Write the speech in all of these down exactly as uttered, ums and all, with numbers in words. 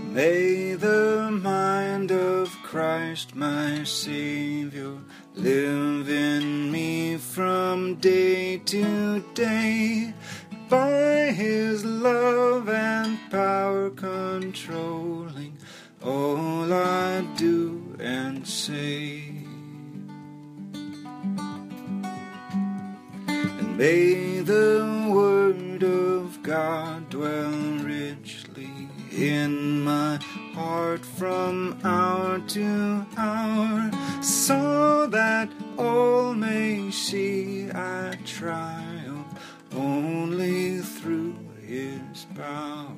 May the mind of Christ my Savior live in me from day to day, by His love and power controlling all I do and say. And may the Word of God dwell richly in my heart from hour to hour, so that all may see I triumph only through His power.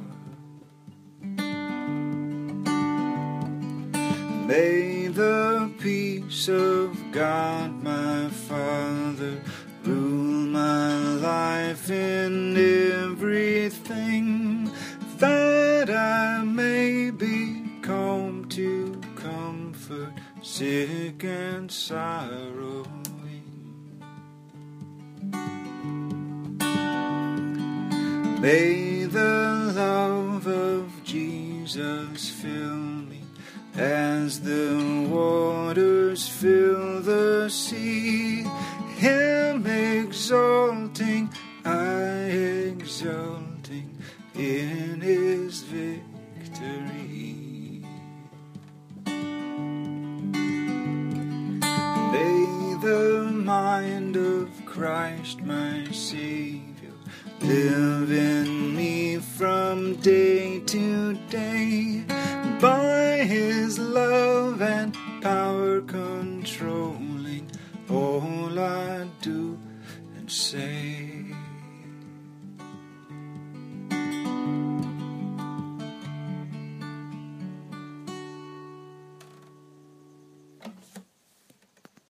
May the peace of God my Father rule my life in everything, that I may be calm to comfort sick and sorrowing. May the love of Jesus fill me as the waters fill the sea, Him exalting, I exulting in His victory. May the mind of Christ my Savior live in me from day to day,